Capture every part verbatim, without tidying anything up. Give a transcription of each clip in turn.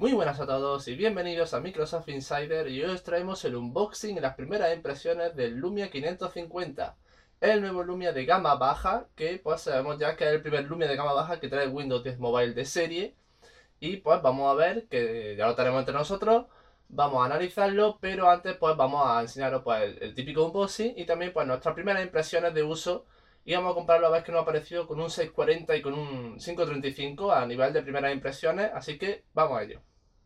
Muy buenas a todos y bienvenidos a Microsoft Insider, y hoy os traemos el unboxing y las primeras impresiones del Lumia quinientos cincuenta, el nuevo Lumia de gama baja, que pues sabemos ya que es el primer Lumia de gama baja que trae Windows diez Mobile de serie. Y pues vamos a ver, que ya lo tenemos entre nosotros, vamos a analizarlo, pero antes pues vamos a enseñaros pues el, el típico unboxing y también pues nuestras primeras impresiones de uso. Y vamos a comprarlo a ver qué nos ha parecido con un seiscientos cuarenta y con un quinientos treinta y cinco a nivel de primeras impresiones, así que vamos a ello.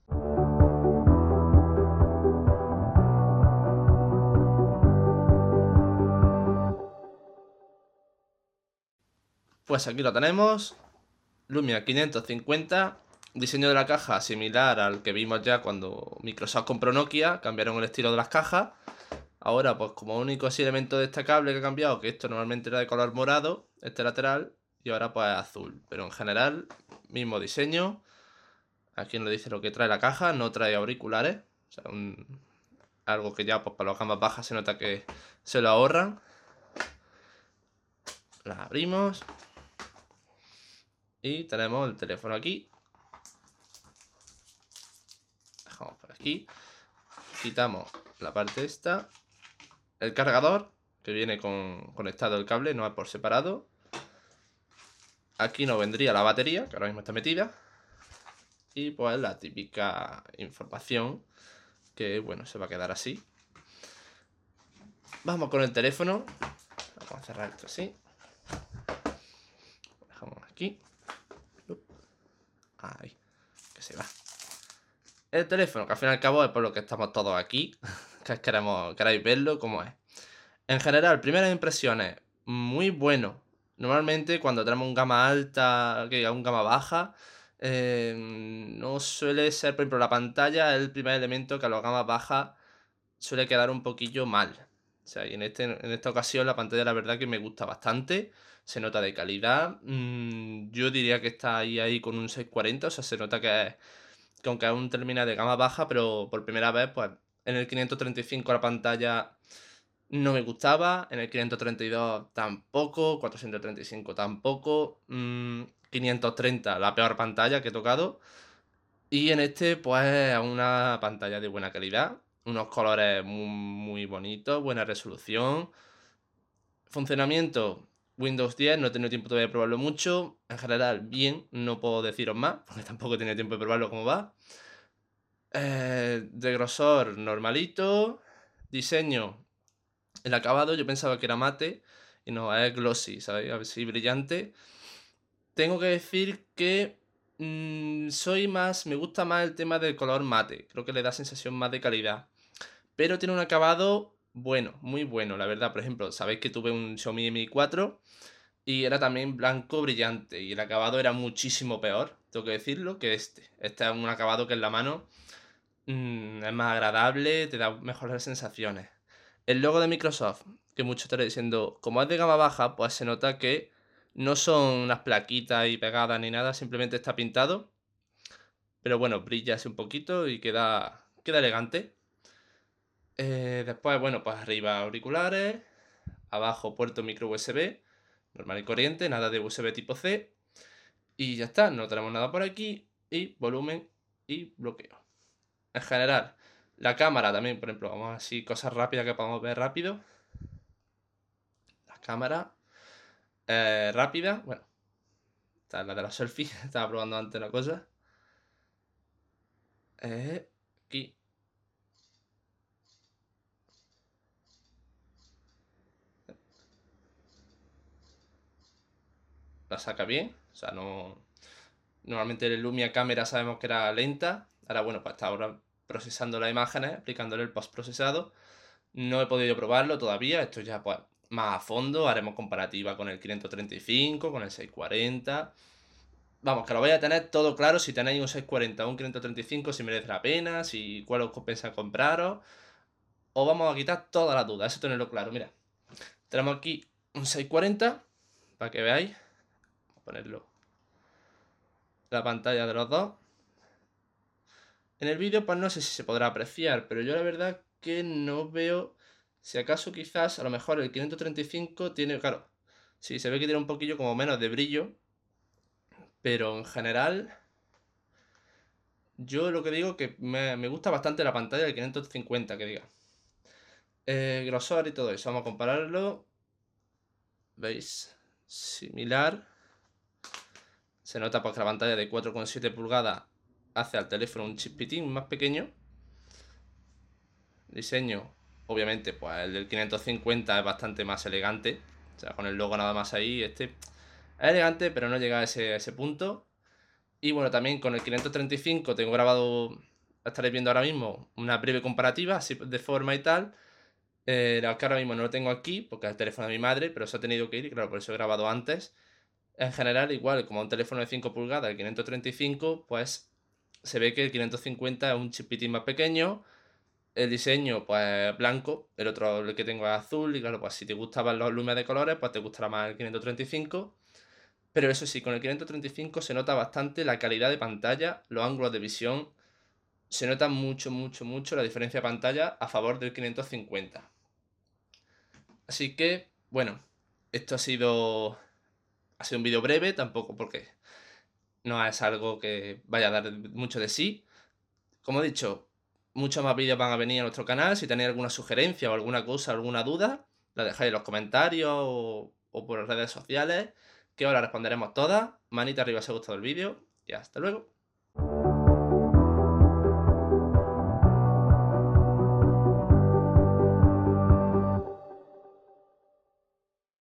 Pues aquí lo tenemos, Lumia quinientos cincuenta, diseño de la caja similar al que vimos ya cuando Microsoft compró Nokia, cambiaron el estilo de las cajas. Ahora pues como único así elemento destacable que ha cambiado, que esto normalmente era de color morado, este lateral, y ahora pues azul, pero en general mismo diseño. Aquí nos dice lo que trae la caja, no trae auriculares, o sea, un, algo que ya pues para las gamas bajas se nota que se lo ahorran. La abrimos. Y tenemos el teléfono aquí. Dejamos por aquí. Quitamos la parte esta. El cargador, que viene con, conectado el cable, no es por separado. Aquí nos vendría la batería, que ahora mismo está metida. Y pues la típica información, que bueno, se va a quedar así. Vamos con el teléfono. Vamos a cerrar esto así. Lo dejamos aquí. Ahí, que se va. El teléfono, que al fin y al cabo es por lo que estamos todos aquí. Que queremos, queráis verlo como es. En general, primeras impresiones, muy bueno. Normalmente cuando tenemos un gama alta, que un gama baja, eh, no suele ser, por ejemplo, la pantalla es el primer elemento que a los gamas bajas suele quedar un poquillo mal. O sea, y en, este, en esta ocasión la pantalla la verdad que me gusta bastante, se nota de calidad. Mm, yo diría que está ahí, ahí con un seiscientos cuarenta, o sea, se nota que, es, que aunque es un terminal de gama baja, pero por primera vez, pues en el quinientos treinta y cinco la pantalla no me gustaba, en el quinientos treinta y dos tampoco, cuatrocientos treinta y cinco tampoco, mmm, quinientos treinta la peor pantalla que he tocado, y en este pues una pantalla de buena calidad, unos colores muy, muy bonitos, buena resolución, funcionamiento Windows diez, no he tenido tiempo todavía de probarlo mucho, en general bien, no puedo deciros más, porque tampoco he tenido tiempo de probarlo como va. Eh, de grosor normalito, diseño. El acabado yo pensaba que era mate y no, es glossy, ¿sabéis? Así brillante. Tengo que decir que mmm, soy más, me gusta más el tema del color mate. Creo que le da sensación más de calidad. Pero tiene un acabado bueno, muy bueno, la verdad. Por ejemplo, sabéis que tuve un Xiaomi Mi cuatro y era también blanco brillante y el acabado era muchísimo peor, tengo que decirlo, que este. Este es un acabado que en la mano mmm, es más agradable, te da mejores sensaciones. El logo de Microsoft, que muchos estaréis diciendo, como es de gama baja, pues se nota que no son unas plaquitas y pegadas ni nada, simplemente está pintado. Pero bueno, brilla así un poquito y queda, queda elegante. Eh, después, bueno, pues arriba auriculares, abajo puerto micro U S B, normal y corriente, nada de U S B tipo C. Y ya está, no tenemos nada por aquí. Y volumen y bloqueo. En general, la cámara también, por ejemplo, vamos así, cosas rápidas que podamos ver rápido. La cámara eh, rápida, bueno, esta es la de la selfie, estaba probando antes una cosa. Eh, aquí. La saca bien, o sea, no... Normalmente el Lumia cámara sabemos que era lenta, ahora bueno, pues está ahora procesando las imágenes, aplicándole el postprocesado. No he podido probarlo todavía, esto ya pues más a fondo, haremos comparativa con el quinientos treinta y cinco, con el seiscientos cuarenta. Vamos, que lo vais a tener todo claro si tenéis un seiscientos cuarenta o un quinientos treinta y cinco, si merece la pena, si cuál os compensa compraros. Os vamos a quitar todas las dudas, eso tenerlo claro. Mira, tenemos aquí un seiscientos cuarenta, para que veáis. Vamos a ponerlo la pantalla de los dos. En el vídeo pues no sé si se podrá apreciar, pero yo la verdad que no veo, si acaso quizás a lo mejor el quinientos treinta y cinco tiene, claro, sí, se ve que tiene un poquillo como menos de brillo, pero en general Yo lo que digo que me, me gusta bastante la pantalla del quinientos cincuenta, que diga. Eh, grosor y todo eso, vamos a compararlo. ¿Veis? Similar. Se nota porque la pantalla de cuatro coma siete pulgadas hace al teléfono un chispitín más pequeño. Diseño, obviamente, pues el del quinientos cincuenta es bastante más elegante. O sea, con el logo nada más ahí, este es elegante, pero no llega a ese, a ese punto. Y bueno, también con el quinientos treinta y cinco tengo grabado, estaréis viendo ahora mismo, una breve comparativa, así de forma y tal. Eh, la que ahora mismo no lo tengo aquí, porque es el teléfono de mi madre, pero eso ha tenido que ir, y claro, por eso he grabado antes. En general, igual, como un teléfono de cinco pulgadas, el quinientos treinta y cinco, pues se ve que el quinientos cincuenta es un chipitín más pequeño. El diseño, pues blanco, el otro, el que tengo es azul, y claro, pues si te gustaban los lúmenes de colores, pues te gustará más el quinientos treinta y cinco. Pero eso sí, con el quinientos treinta y cinco se nota bastante la calidad de pantalla, los ángulos de visión, se nota mucho, mucho, mucho la diferencia de pantalla a favor del quinientos cincuenta. Así que, bueno, esto ha sido, ha sido un vídeo breve, tampoco porque no es algo que vaya a dar mucho de sí. Como he dicho, muchos más vídeos van a venir a nuestro canal. Si tenéis alguna sugerencia o alguna cosa, alguna duda, la dejáis en los comentarios o, o por redes sociales, que ahora responderemos todas. Manita arriba si os ha gustado el vídeo y hasta luego.